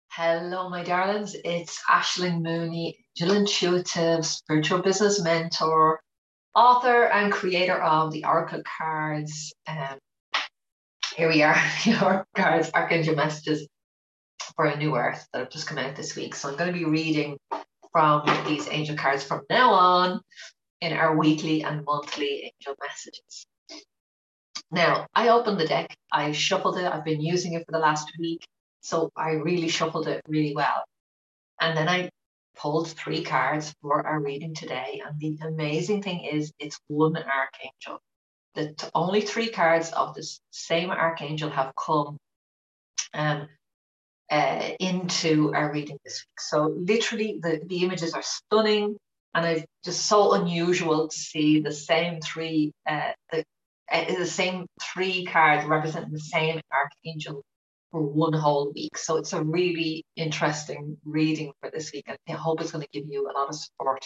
Hello, my darlings. It's Aisling Mooney, Angel Intuitive, spiritual business mentor, author, and creator of the Oracle cards. Here we are, the Oracle cards, Archangel messages for a new earth that have just come out this week. So I'm going to be reading from these angel cards from now on in our weekly and monthly angel messages. Now, I opened the deck, I shuffled it, I've been using it for the last week, so I really shuffled it really well. And then I pulled 3 cards for our reading today. And the amazing thing is, it's one archangel. The only 3 cards of this same archangel have come into our reading this week. So literally, the images are stunning, and it's just so unusual to see the same same 3 cards representing the same archangel for one whole week. So it's a really interesting reading for this week. I hope it's going to give you a lot of support.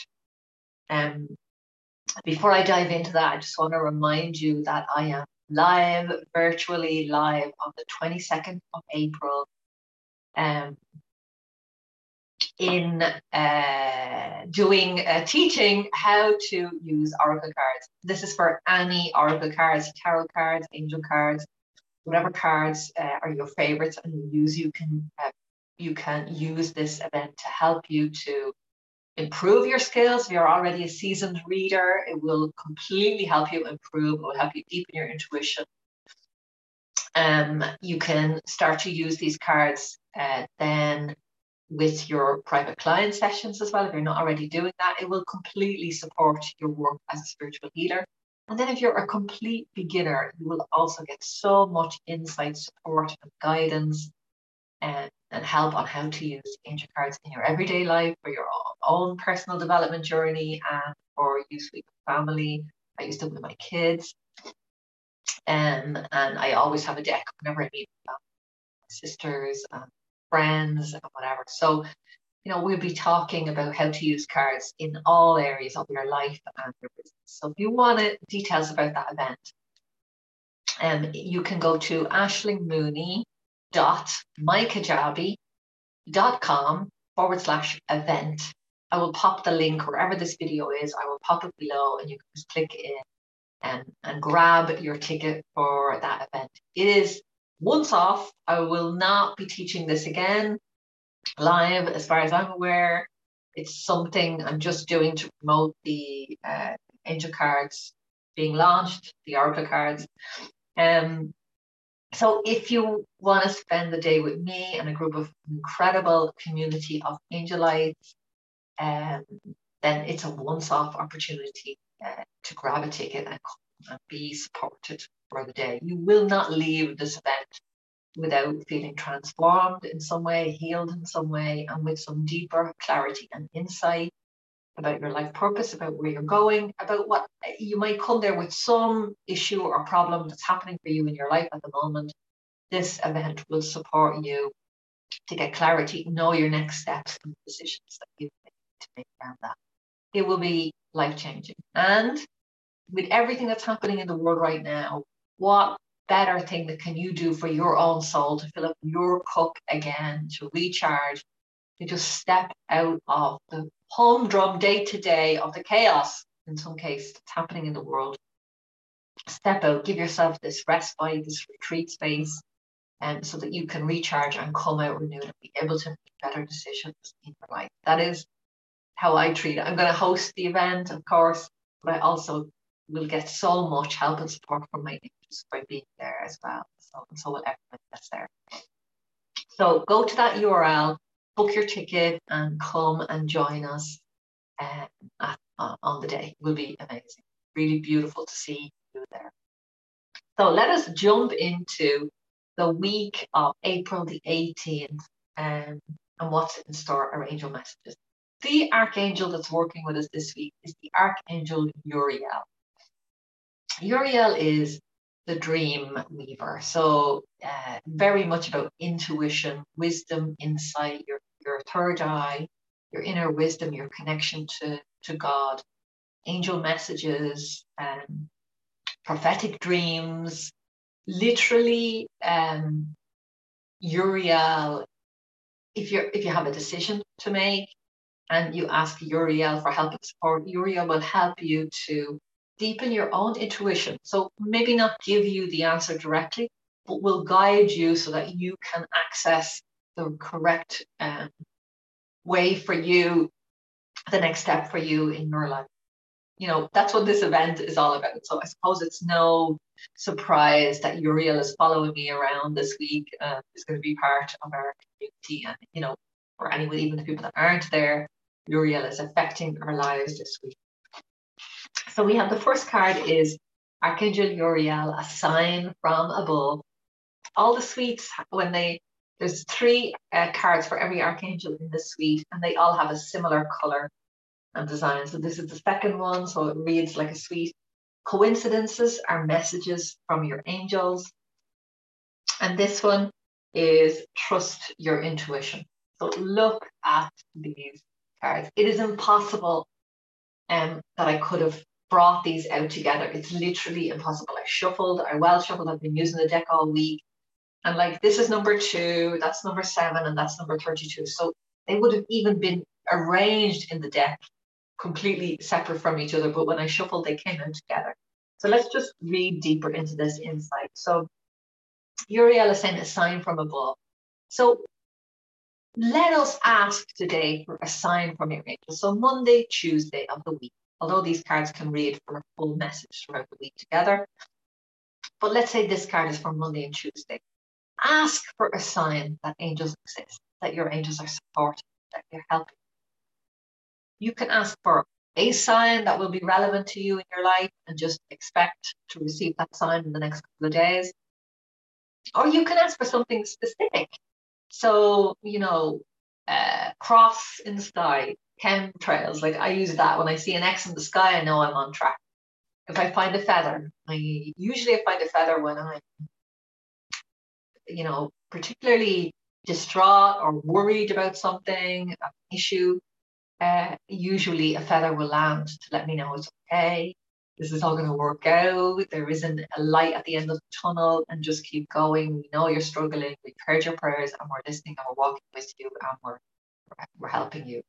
Before I dive into that, I just want to remind you that I am virtually live on the 22nd of April in teaching how to use Oracle cards. This is for any Oracle cards, tarot cards, angel cards, whatever cards are your favorites and you can use this event to help you to improve your skills. If you're already a seasoned reader, it will completely help you improve. It will help you deepen your intuition. You can start to use these cards then with your private client sessions as well. If you're not already doing that, it will completely support your work as a spiritual healer. And then if you're a complete beginner, you will also get so much insight, support, and guidance and help on how to use angel cards in your everyday life for your own personal development journey and for use with your family. I use them with my kids. And I always have a deck whenever I meet my sisters and friends and whatever. So we'll be talking about how to use cards in all areas of your life and your business. So if you want details about that event, you can go to aishlingmooney.mykajabi.com/event. I will pop the link wherever this video is. I will pop it below and you can just click in and grab your ticket for that event. It is once off. I will not be teaching this again live, as far as I'm aware. It's something I'm just doing to promote the angel cards being launched, the Oracle cards. So if you want to spend the day with me and a group of incredible community of angelites, then it's a once-off opportunity to grab a ticket and come and be supported for the day. You will not leave this event without feeling transformed in some way, healed in some way, and with some deeper clarity and insight about your life purpose, about where you're going, about what you might come there with some issue or problem that's happening for you in your life at the moment. This event will support you to get clarity, know your next steps and decisions that you need to make around that. It will be life-changing. And with everything that's happening in the world right now, what better thing that can you do for your own soul to fill up your cup again, to recharge, to just step out of the humdrum day-to-day of the chaos, in some case, that's happening in the world. Step out, give yourself this respite, this retreat space, and so that you can recharge and come out renewed and be able to make better decisions in your life. That is how I treat it. I'm going to host the event, of course, but I also will get so much help and support from my angels by being there as well. So will everyone that's there. So go to that URL, book your ticket, and come and join us on the day. It will be amazing. Really beautiful to see you there. So let us jump into the week of April the 18th and what's in store, our angel messages. The archangel that's working with us this week is the Archangel Uriel. Uriel is the dream weaver. So very much about intuition, wisdom, insight, your third eye, your inner wisdom, your connection to God, angel messages, prophetic dreams. Literally, Uriel if you have a decision to make and you ask Uriel for help and support, Uriel will help you to deepen your own intuition. So maybe not give you the answer directly, but will guide you so that you can access the correct way for you, the next step for you in your life. That's what this event is all about. So I suppose it's no surprise that Uriel is following me around this week. Is going to be part of our community, and for anyone, even the people that aren't there, Uriel is affecting our lives this week. So we have the first card is Archangel Uriel, a sign from above. All the suites, there's 3 cards for every archangel in this suite, and they all have a similar color and design. So this is the second one, so it reads like a suite. Coincidences are messages from your angels. And this one is trust your intuition. So look at these cards. It is impossible that I could have brought these out together. It's literally impossible. I well shuffled. I've been using the deck all week. And like, this is number 2, that's number 7, and that's number 32. So they would have even been arranged in the deck completely separate from each other. But when I shuffled, they came out together. So let's just read deeper into this insight. So Uriel is saying a sign from above. So let us ask today for a sign from your angels. So Monday, Tuesday of the week, although these cards can read for a full message throughout the week together. But let's say this card is for Monday and Tuesday. Ask for a sign that angels exist, that your angels are supportive, that you're helping. You can ask for a sign that will be relevant to you in your life and just expect to receive that sign in the next couple of days. Or you can ask for something specific. So, cross in the sky, chemtrails, like I use that. When I see an X in the sky, I know I'm on track. If I find a feather, I find a feather when I'm, particularly distraught or worried about something, an issue. Usually a feather will land to let me know it's okay. This is all going to work out. There isn't a light at the end of the tunnel, and just keep going. We know you're struggling. We've heard your prayers and we're listening and we're walking with you and we're helping you.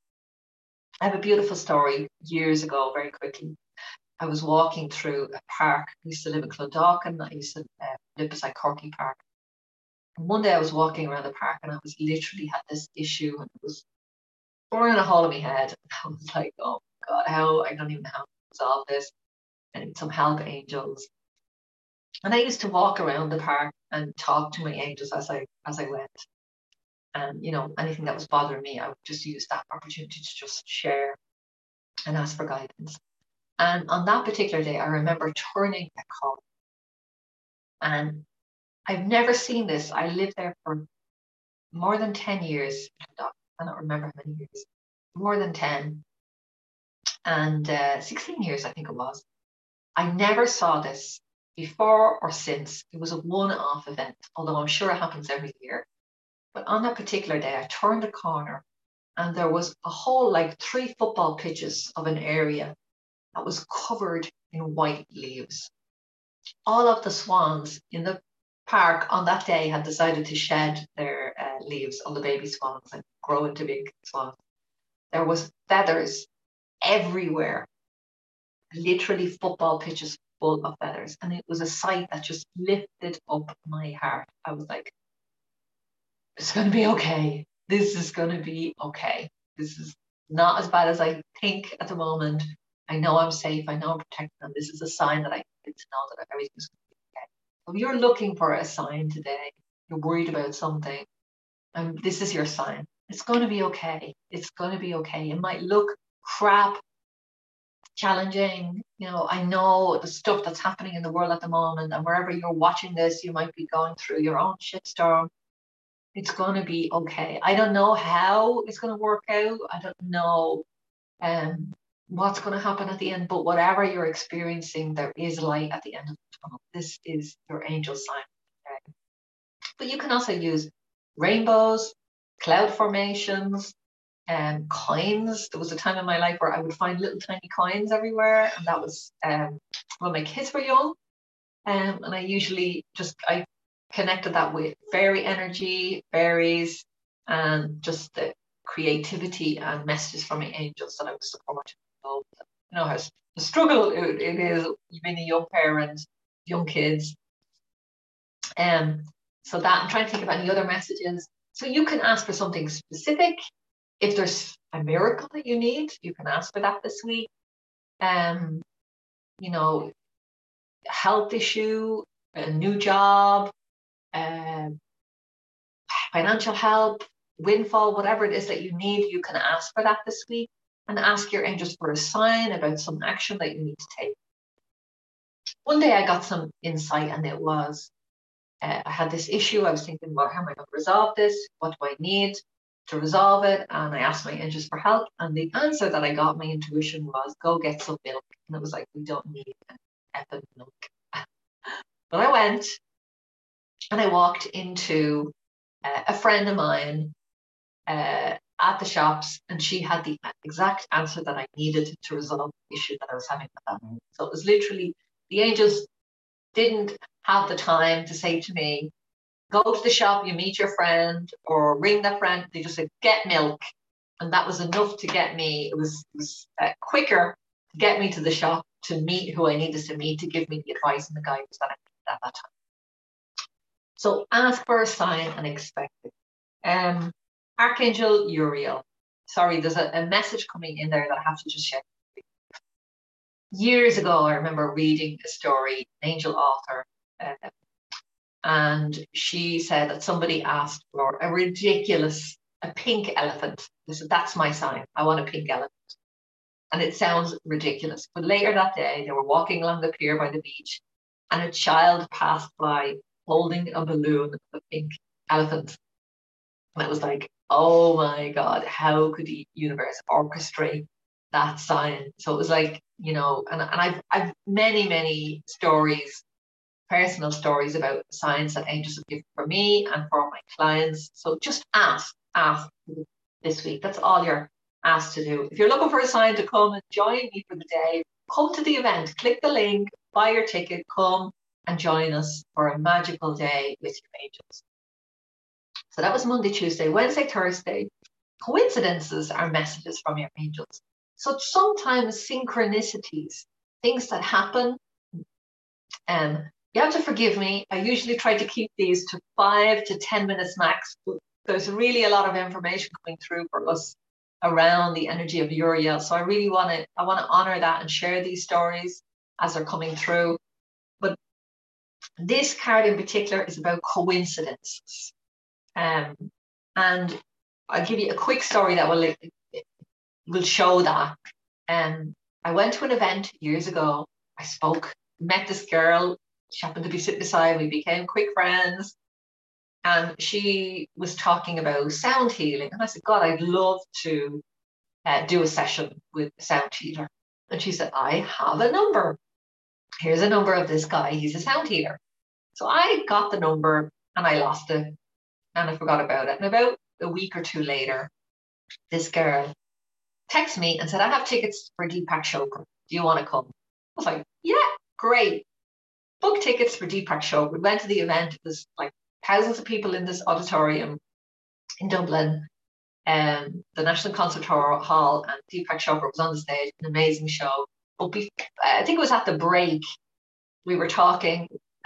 I have a beautiful story. Years ago, very quickly, I was walking through a park. I used to live in Clondalkin. I used to live beside Corky Park. And one day I was walking around the park and I was literally had this issue, and it was burning a hole in my head. I was like, oh God, I don't even know how to resolve this. I need some help, angels. And I used to walk around the park and talk to my angels as I went. And anything that was bothering me, I would just use that opportunity to just share and ask for guidance. And on that particular day, I remember turning a corner. And I've never seen this. I lived there for more than 10 years. I don't remember how many years. More than 10. And 16 years, I think it was. I never saw this before or since. It was a one-off event, although I'm sure it happens every year. But on that particular day, I turned a corner and there was a whole 3 football pitches of an area that was covered in white leaves. All of the swans in the park on that day had decided to shed their leaves, on the baby swans, and grow into big swans. There was feathers everywhere, literally football pitches full of feathers. And it was a sight that just lifted up my heart. I was like, it's going to be okay. This is going to be okay. This is not as bad as I think at the moment. I know I'm safe. I know I'm protected. And this is a sign that I need to know that everything's going to be okay. So if you're looking for a sign today, you're worried about something, and this is your sign. It's going to be okay. It's going to be okay. It might look crap, challenging. I know the stuff that's happening in the world at the moment, and wherever you're watching this, you might be going through your own shitstorm. It's going to be okay. I don't know how it's going to work out. I don't know what's going to happen at the end, but whatever you're experiencing, there is light at the end of the tunnel. This is your angel sign. Okay? But you can also use rainbows, cloud formations, coins. There was a time in my life where I would find little tiny coins everywhere, and that was when my kids were young. And I usually I connected that with fairy energy, fairies, and just the creativity and messages from the angels that I was supporting. So, you know, how the struggle it is being a young parent, young kids. So that I'm trying to think of any other messages. So you can ask for something specific. If there's a miracle that you need, you can ask for that this week. You know, health issue, a new job, financial help, windfall, whatever it is that you need, you can ask for that this week, and ask your angels for a sign about some action that you need to take. One day I got some insight, and it was I had this issue. I was thinking, well, how am I going to resolve this? What do I need to resolve it? And I asked my angels for help. And the answer that I got, my intuition was, go get some milk. And it was like, we don't need effing milk. But I went and I walked into a friend of mine at the shops, and she had the exact answer that I needed to resolve the issue that I was having with that. So it was literally, the angels didn't have the time to say to me, go to the shop, you meet your friend, or ring that friend. They just said, get milk. And that was enough to get me, it was quicker to get me to the shop to meet who I needed to meet, to give me the advice and the guidance that I needed at that time. So ask for a sign and expect it. Archangel Uriel. Sorry, there's a message coming in there that I have to just share. Years ago, I remember reading a story, an angel author, and she said that somebody asked for a pink elephant. They said, that's my sign. I want a pink elephant. And it sounds ridiculous. But later that day, they were walking along the pier by the beach, and a child passed by holding a balloon of a pink elephant. And it was like, oh my God, how could the universe orchestrate that sign? So it was like, you know, and I've many stories, personal stories about signs that angels have given for me and for my clients. So just ask this week. That's all you're asked to do. If you're looking for a sign to come and join me for the day, come to the event, click the link, buy your ticket, come and join us for a magical day with your angels. So that was Monday, Tuesday, Wednesday, Thursday. Coincidences are messages from your angels. So sometimes synchronicities, things that happen, you have to forgive me. I usually try to keep these to 5 to 10 minutes max. But there's really a lot of information coming through for us around the energy of Uriel. So I really want to honor that and share these stories as they're coming through. But this card in particular is about coincidences. And I'll give you a quick story that will show that. I went to an event years ago. I spoke, met this girl. She happened to be sitting beside me. We became quick friends. And she was talking about sound healing. And I said, God, I'd love to do a session with a sound healer. And she said, I have a number. Here's a number of this guy. He's a sound healer. So I got the number and I lost it. And I forgot about it. And about a week or two later, this girl texted me and said, I have tickets for Deepak Chopra. Do you want to come? I was like, yeah, great. Booked tickets for Deepak Chopra. We went to the event. It was like thousands of people in this auditorium in Dublin, the National Concert Hall, and Deepak Chopra was on the stage, an amazing show. But I think it was at the break, we were talking,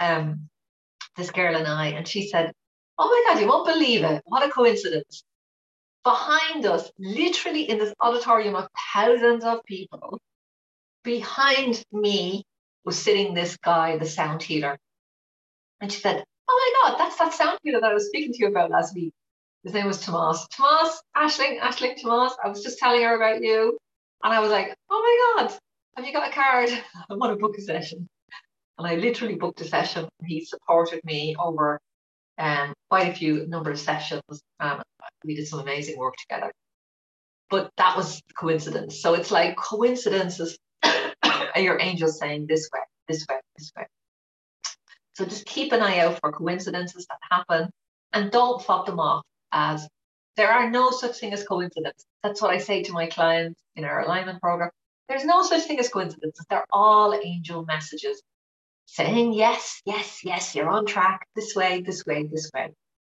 this girl and I, and she said, oh my God, you won't believe it. What a coincidence. Behind us, literally in this auditorium of thousands of people, behind me was sitting this guy, the sound healer. And she said, oh my God, that's that sound healer that I was speaking to you about last week. His name was Tomas. Tomas, Aisling, Tomas. I was just telling her about you. And I was like, oh my God, have you got a card? I want to book a session. And I literally booked a session. He supported me over quite a few number of sessions. We did some amazing work together. But that was coincidence. So it's like coincidences are your angels saying this way, this way, this way. So just keep an eye out for coincidences that happen and don't fob them off as there are no such thing as coincidence. That's what I say to my clients in our alignment program. There's no such thing as coincidences. They're all angel messages saying, yes, yes, yes, you're on track, this way, this way, this way.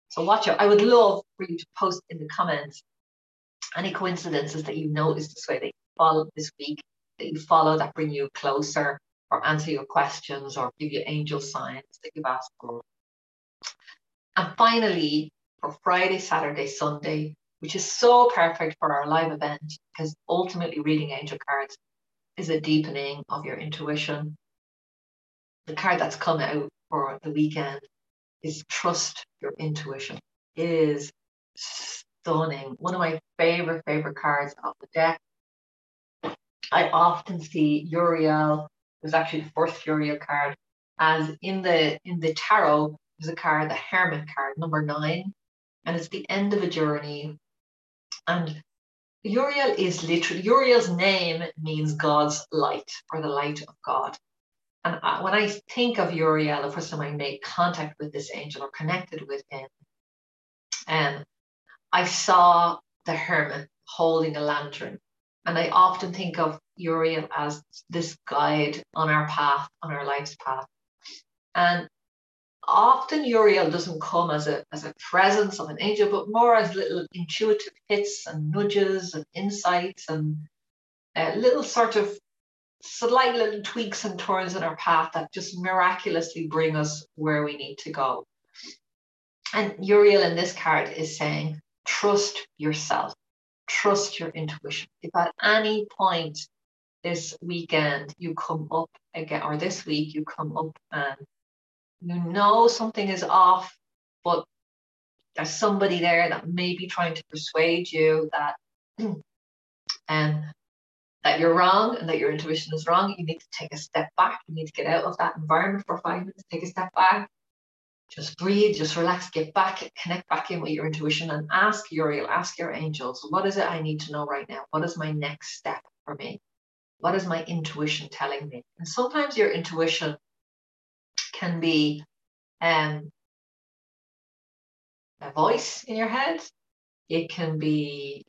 So watch out. I would love for you to post in the comments any coincidences that you noticed this way, that you follow this week, that you follow that bring you closer, or answer your questions, or give you angel signs that you've asked for. And finally, for Friday, Saturday, Sunday, which is so perfect for our live event, because ultimately reading angel cards is a deepening of your intuition. The card that's come out for the weekend is Trust Your Intuition. It is stunning. One of my favorite cards of the deck. I often see Uriel, it was actually the first Uriel card, as in the tarot, there's a card, the Hermit card, number 9, and it's the end of a journey. And Uriel is literally, Uriel's name means God's light, or the light of God. And when I think of Uriel, the first time I made contact with this angel or connected with him, I saw the hermit holding a lantern. And I often think of Uriel as this guide on our path, on our life's path. And often Uriel doesn't come as a presence of an angel, but more as little intuitive hits and nudges and insights and little sort of slight little tweaks and turns in our path that just miraculously bring us where we need to go. And Uriel in this card is saying, trust yourself, trust your intuition. If at any point this weekend you come up again, or this week you come up and you know something is off, but there's somebody there that may be trying to persuade you that that you're wrong and that your intuition is wrong, you need to take a step back. You need to get out of that environment for 5 minutes, take a step back, just breathe, just relax, get back, connect back in with your intuition, and ask Uriel, ask your angels, what is it I need to know right now? What is my next step for me? What is my intuition telling me? And sometimes your intuition can be a voice in your head. It can be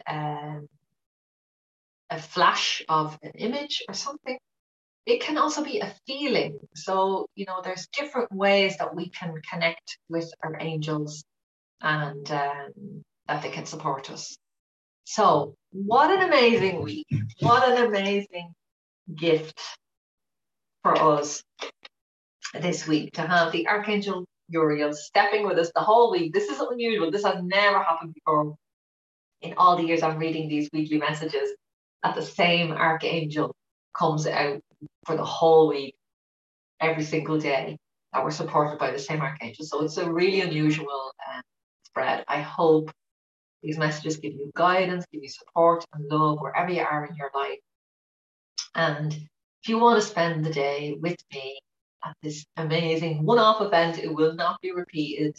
a flash of an image or something. It can also be a feeling. So, there's different ways that we can connect with our angels and that they can support us. So, what an amazing week. What an amazing gift for us this week to have the Archangel Uriel stepping with us the whole week. This is unusual. This has never happened before in all the years I'm reading these weekly messages, that the same Archangel comes out for the whole week, every single day, that we're supported by the same Archangel. So it's a really unusual spread. I hope these messages give you guidance, give you support and love wherever you are in your life. And if you want to spend the day with me at this amazing one-off event, it will not be repeated,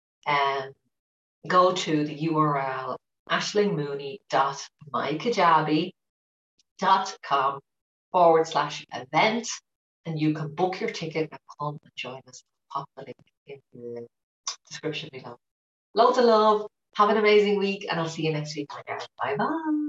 go to the URL ashlingmooney.mykajabi.com/event, and you can book your ticket and come and join us. Pop the link in the description below. Loads of love. Have an amazing week, and I'll see you next week. Bye bye.